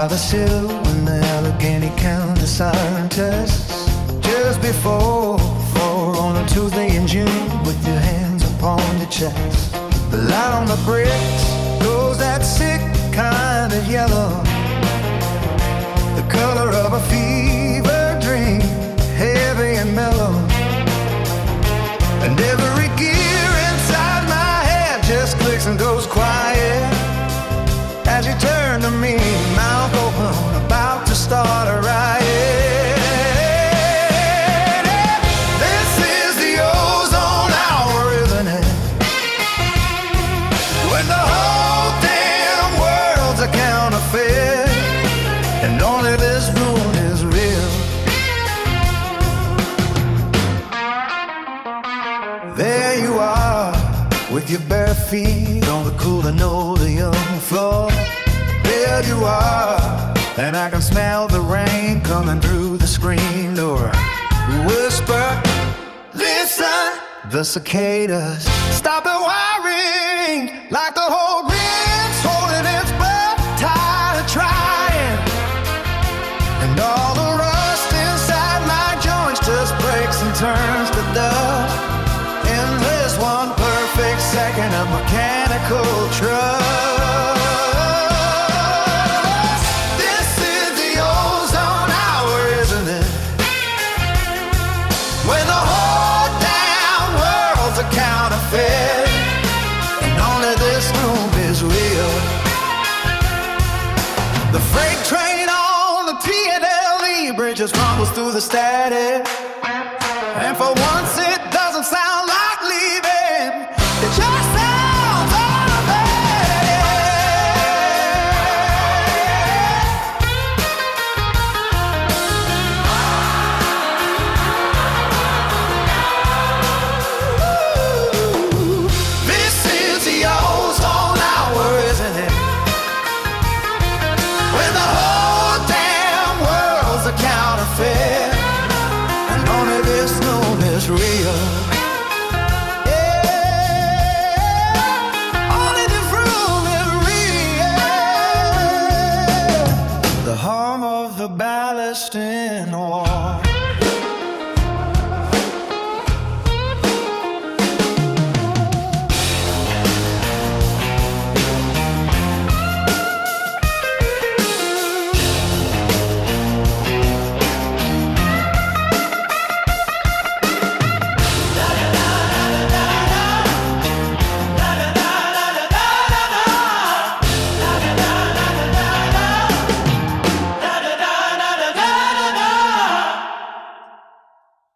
the city when the Allegheny County siren tests. Just before 4 on a Tuesday in June, with your hands upon your chest. The light on the bricks glows that sick kind of yellow, the color of a fever dream, heavy and mellow. And every gear inside my head just clicks and goes quiet as you turn to me, mouth open, about to start a riot. This is the ozone hour, isn't it? When the whole damn world's a counterfeit, and only this room is real. There you are, with your bare feet on the cool linoleum floor. There you are, and I can smell the rain coming through the screen door. You whisper, listen, the cicadas stop it whirring, like the whole green's holding its breath, tired of trying. And all the rust inside my joints just breaks and turns to dust in this one perfect second of mechanical trust. This is the ozone hour, isn't it? When the whole damn world's a counterfeit, and only this room is real. The freight train on the P&LE bridges rumbles through the static, and for once it doesn't sound like leaving, it just sounds automatic. This is the ozone hour, isn't it? When the whole damn world's a counterfeit, and only this room is real.